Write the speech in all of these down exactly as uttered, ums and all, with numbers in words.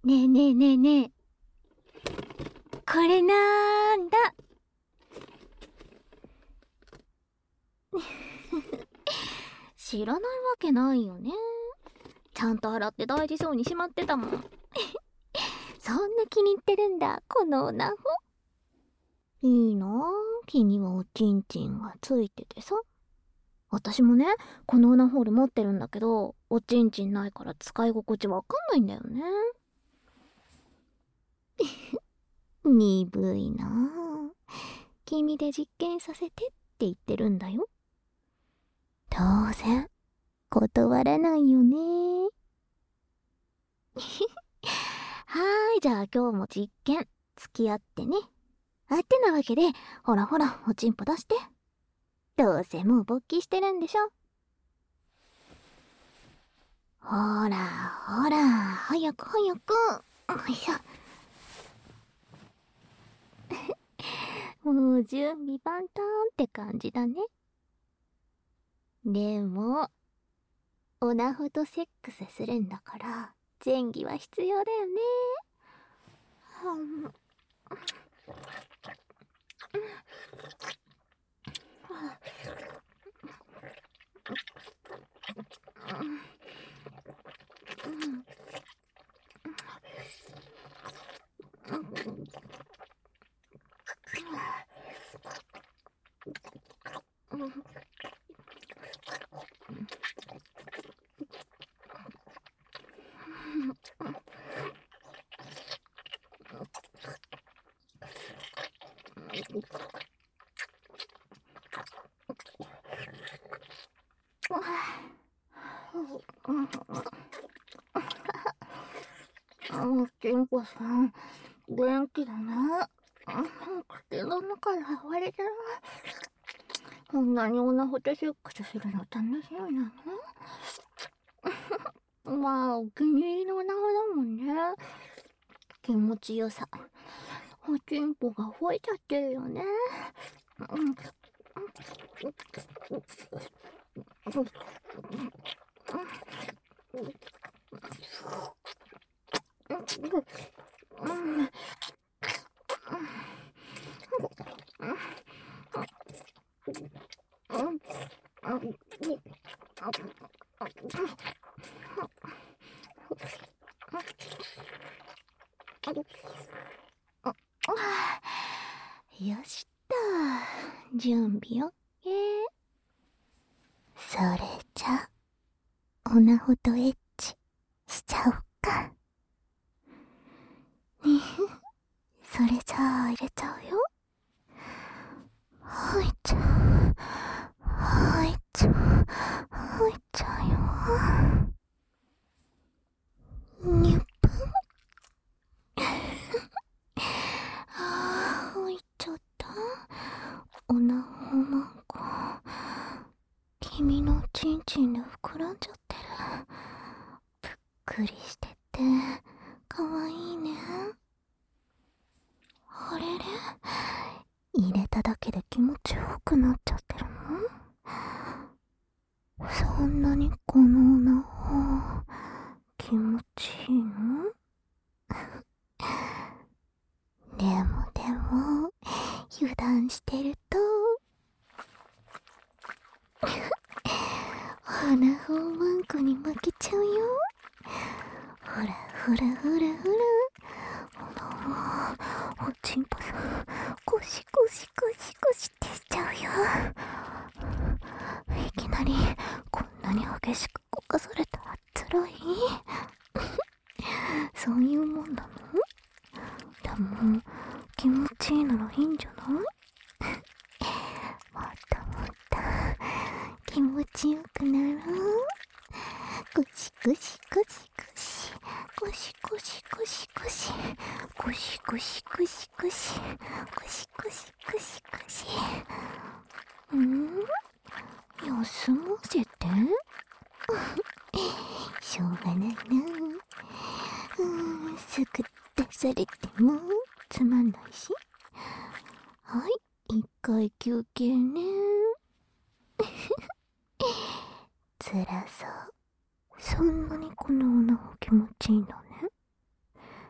ねえねえねえねえ、これなんだ？知らないわけないよね。ちゃんと洗って大事そうにしまってたもん。そんな気に入ってるんだ、このオナホ。いいなぁ、君はおちんちんがついててさ。私もね、このオナホール持ってるんだけど、おちんちんないから使い心地わかんないんだよね。鈍いなぁ。君で実験させてって言ってるんだよ。当然断らないよね。はーい、じゃあ今日も実験付き合ってね。あってなわけで、ほらほらおちんぽ出して。どうせもう勃起してるんでしょ。ほらほら、早く早く。よいしょ。もう準備万端って感じだね。でもオナホとセックスするんだから前儀は必要だよね。おちんぽさん元気だな。口の中で暴れてる。こんなにオナホとセックスするの楽しみなの？まあお気に入りのオナホだもんね。気持ちよさ、おちんぽが吠えちゃってるよね。うんよしっと、準備オッケー。それじゃオナホとエッチしちゃおっか。ねそれじゃあ入れちゃうよ。入っちゃう、入っちゃう、入っちゃうよ。にゅっぷん。あー、入っちゃった。オナホマンコ、君のチンチンで膨らんじゃってる。ぷっくりしててかわいいね。あれれ、入れただけで気持ちよくなっちゃってるの？そんなにこのオナホ気持ちいいの？でもでも油断してるとオナホマンコに負けちゃうよ。ほらほらほらほら、ほらおちんぽさんゴシゴシゴシゴシってしちゃうよ。いきなりこんなに激しくこかされたらつらい？そういうもんなの？でも気持ちいいならいいんじゃない？もっともっと気持ちよくなろう。ゴシゴシゴシゴシゴシゴシゴシゴシゴシゴシゴシゴシゴシゴシゴシゴシゴシ。ん？休ませて。しょうがないな。うん、すぐ出されてもつまんないし。はい、一回休憩ね。つらそう。そんなにこのオナホ気持ちいいのね。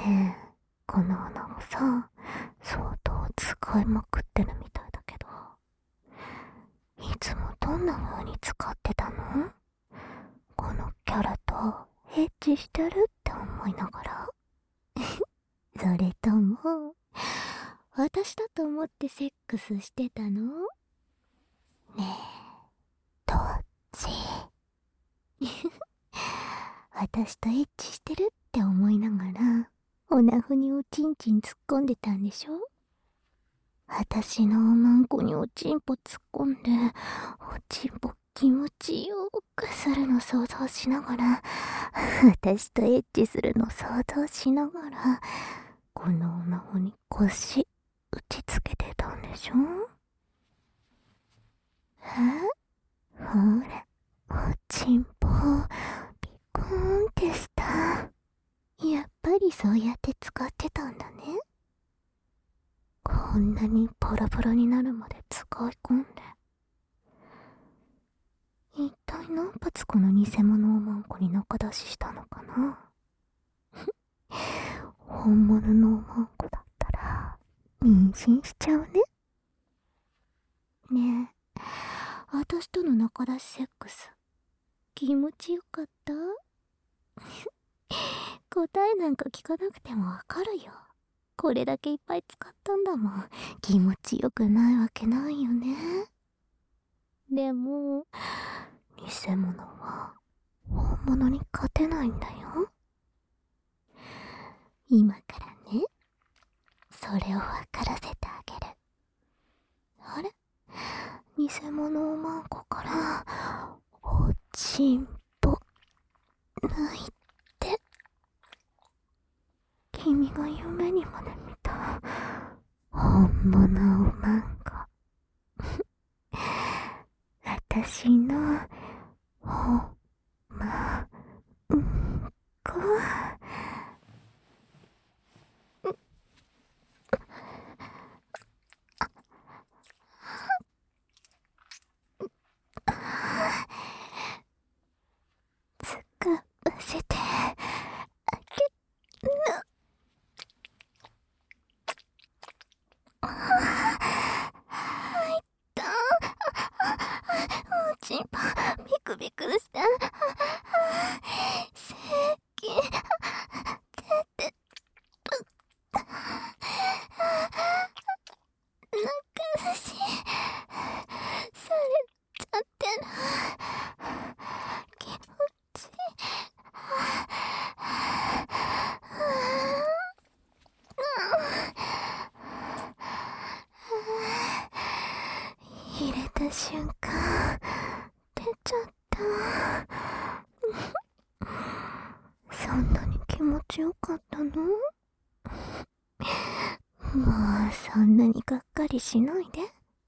ね、この穴をさ、相当使いまくってるみたいだけど、いつもどんな風に使ってたの？このキャラとエッチしてるって思いながらそれとも、私だと思ってセックスしてたの？ねえ、どっち？私とエッチしてるって思いながら、おなふにおちんちん突っ込んでたんでしょ？私のおまんこにおちんぽ突っ込んで、おちんぽ気持ちよくするの想像しながら、私とエッチするの想像しながら、このおなほに腰打ちつけてたんでしょ？え？ほら、おちんぽ、ピコーンってした。やっぱりそうやって使ってたんだね。こんなにボロボロになるまで使い込んで。一体何発この偽物おまんこに中出ししたのかな？本物のおまんこだったら、妊娠しちゃうね。ねえ、私との中出しセックス、気持ちよかった？答えなんか聞かなくてもわかるよ。これだけいっぱい使ったんだもん。気持ちよくないわけないよね。でも、偽物は本物に勝てないんだよ。今からね、それをわからせてあげる。あれ？偽物おまんこからおちんぽ抜いて、君が夢にまで見た本物おまんこ。私のおまんこ。使わせてあげる。入った。おちんぽビクビクした。せっき出てる。中しされちゃってる。気持ちいい。入れた瞬間出ちゃった。そんなに気持ちよかったの？もうそんなにがっかりしないで。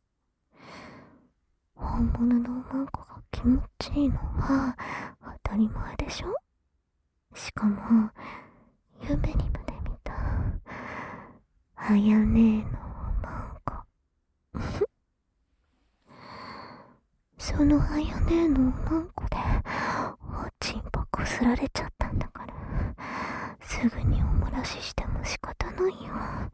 本物のおまんこが気持ちいいのは当たり前でしょ？しかも夢にまで見たあやねえのおまんこ。そのあやねえのおまんこでおちんぽこすられちゃったんだから、すぐにお漏らししても仕方ないよ。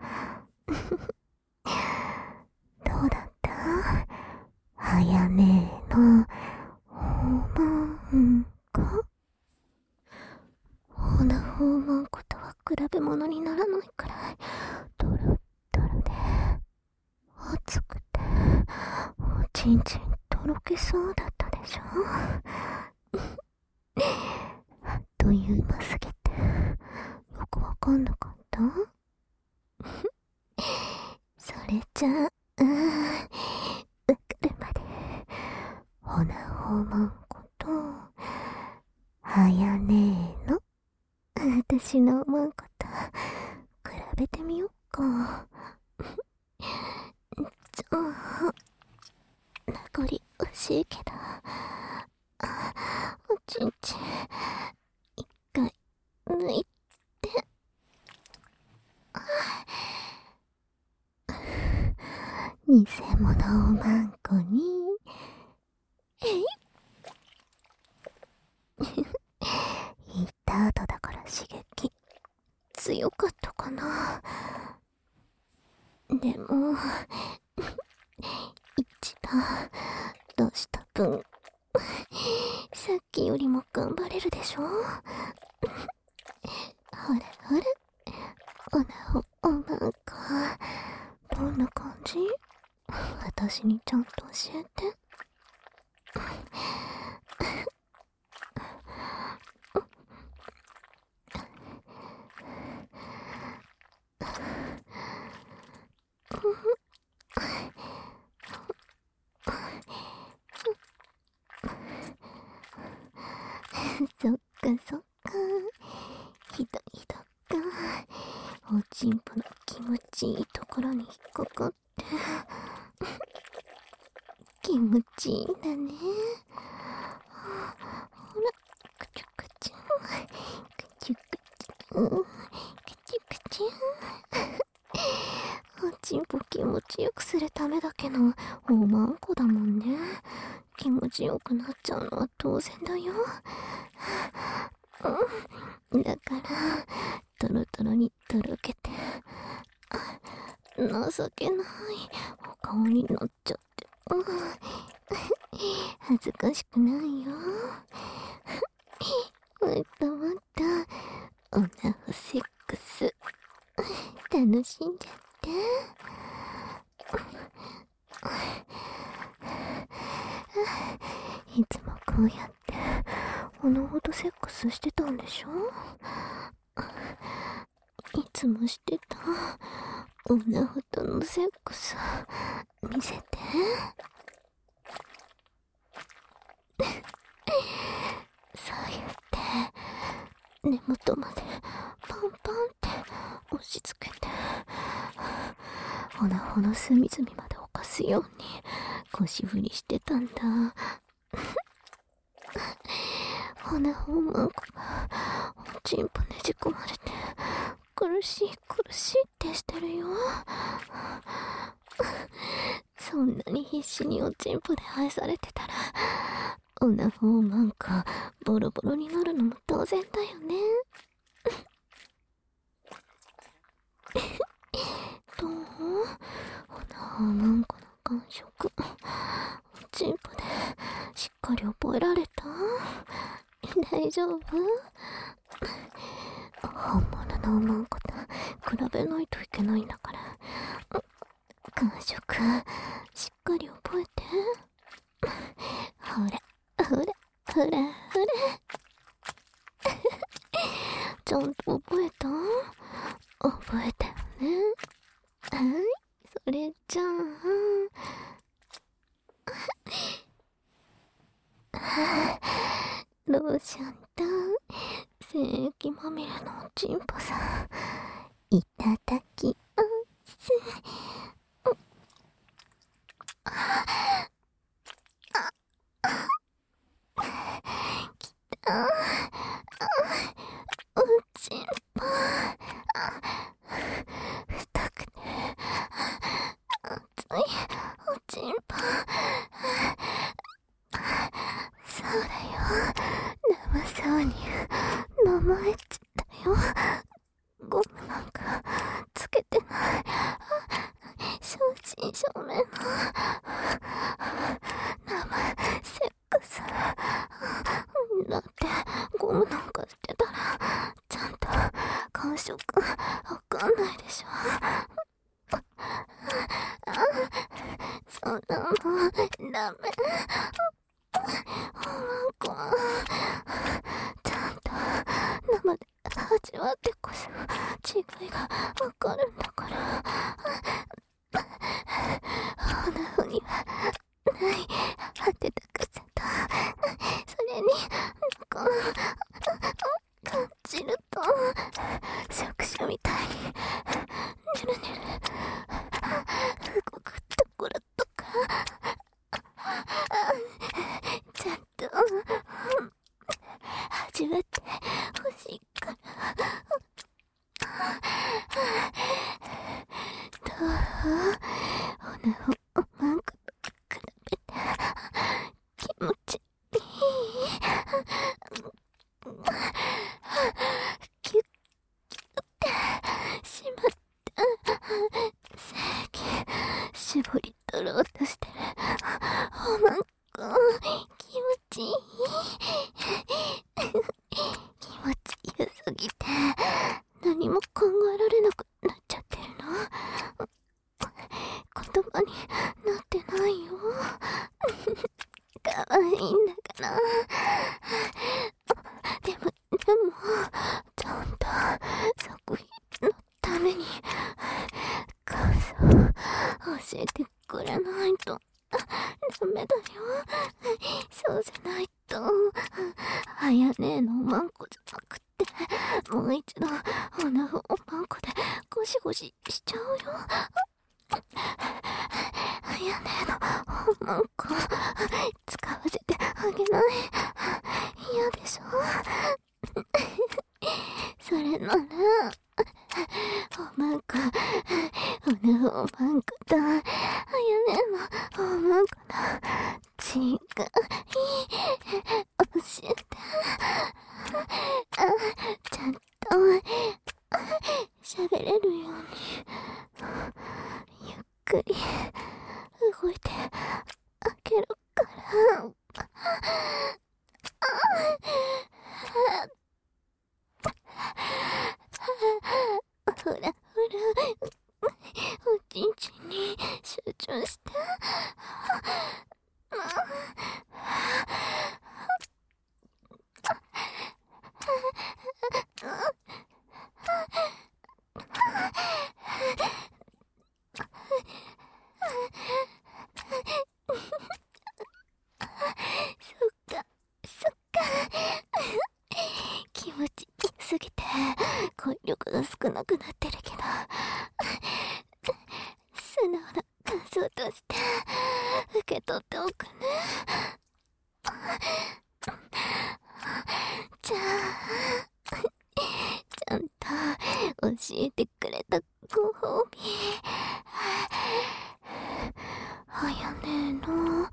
どうだった？あやねえのおまんこ。おなほおまんことは比べ物にならないくらいドロッドロで熱くて、おちんちんとろけそうだったでしょ？あっという間すぎてよくわかんなかった？それじゃあ、うーん、わかるまでおなほおまんことあやねえの私のおまんこと比べてみよっか。ちょ名残惜しいけど、おちんちん一回抜いて。偽物おまんこにえい言った後だから刺激強かったかな。でも一番出した分さっきよりも頑張れるでしょ。ほれほれ、おなほおまんこどんな感じ？私にちゃんと教えて。そっかそっか、ひどいひどか。おちんぽの気持ちいいところに引っかかって気持ちいいんだね。ほら、くちゅくちゅくちゅくちゅくちゅくちゅおちんぽ気持ちよくするためだけのおまんこだもんね。気持ちよくなっちゃうのは当然だよ。うん、だからトロトロにとろけて情けないお顔になっちゃって、うん、恥ずかしくないよ。もっともっとオナホセックス楽しんじゃって。いつもこうやってオナホとセックスしてたんでしょ。いつもしてたオナホとのセックス見せて。そうやって根元までパンパンって押し付けて、オナホの隅々まで犯すように腰振りしてたんだ。オナホマンコがおちんぽねじ込まれて苦しい苦しいってしてるよ。そんなに必死におちんぽで愛されてたらオナホマンコボロボロになるのも当然だよね。どう？オナホマンコの感触おちんぽでしっかり覚えられた？大丈夫？本物のおまんこと比べないといけないんだから、感触しっかり覚えて。ほらほらほらほらちゃんと覚えた？覚えたよね。はい、それじゃあローションと精液まみれのおちんぽさんいただきます。きたおちんぽ太くて熱いおちんぽ。そうだよ、生そうに飲まれちゃったよ。ゴムなんかつけてない。正真正銘の生セックスだって。ゴムなんかしてたらちゃんと感触わかんないでしょ。そんなのダメ。こうちゃんと生で味わってこそ違いがわかるんだから。オナホにはない果てたくさと、それにこう感じると触手みたいにニュルニュル動くところとかちゃんと味わってほしいから。どう？オナホおまんこと比べて気持ちいい？キュッキュッってもう一度おなふをパンコでゴシゴシしちゃうよ。あやねのマンコ使わせてあげない。嫌でしょ。それならおまんこおなふおまんことあやねのおまんこの違い教えて。あ、ちゃんと喋れるようにゆっくり動いてあげるから。ほらほら、おちんちんに集中して。そっかそっか気持ちいいすぎて根力が少なくなってるけど、素直な感想として受け取っておくね。じゃあちゃんと教えてくれたご褒美、あやねの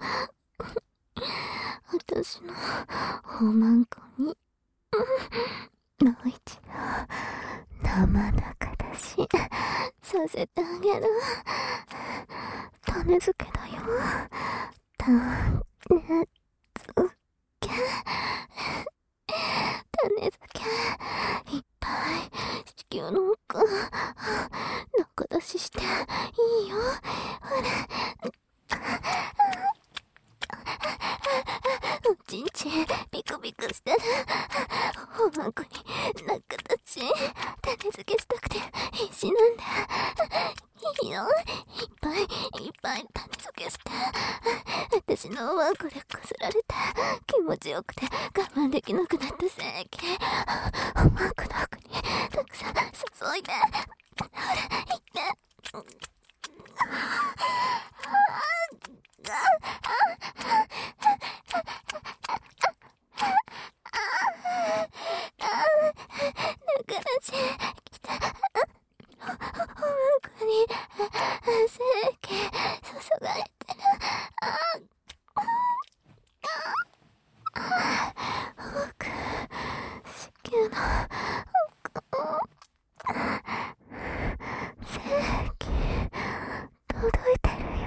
私のおまんこにもう一度生中だしさせてあげる。種付けだよ。種付け種付けいっぱい子宮の奥中出ししていいよ。ほらおちんちんビクビクしてるおまんこに中出し種付けしたくて必死なんだ。いいよ、いっぱいいっぱい種付けして。私のおまんこでこすられて気持ちよくて我慢できなくなった精液おまんこの奥にたくさん注いで。ほらいって中出しきたおまんこに精液注がれてる。奥子宮の奥精液届いてるよ。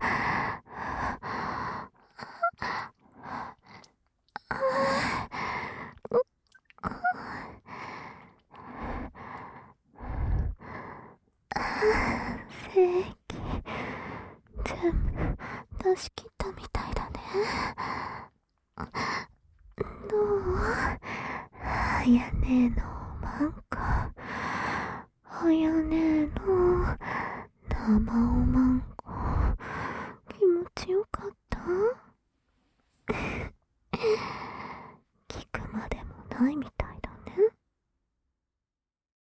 精液全部出し切ったみたいだね。どう？あやねのおまんこ、あやねの生おまんこ。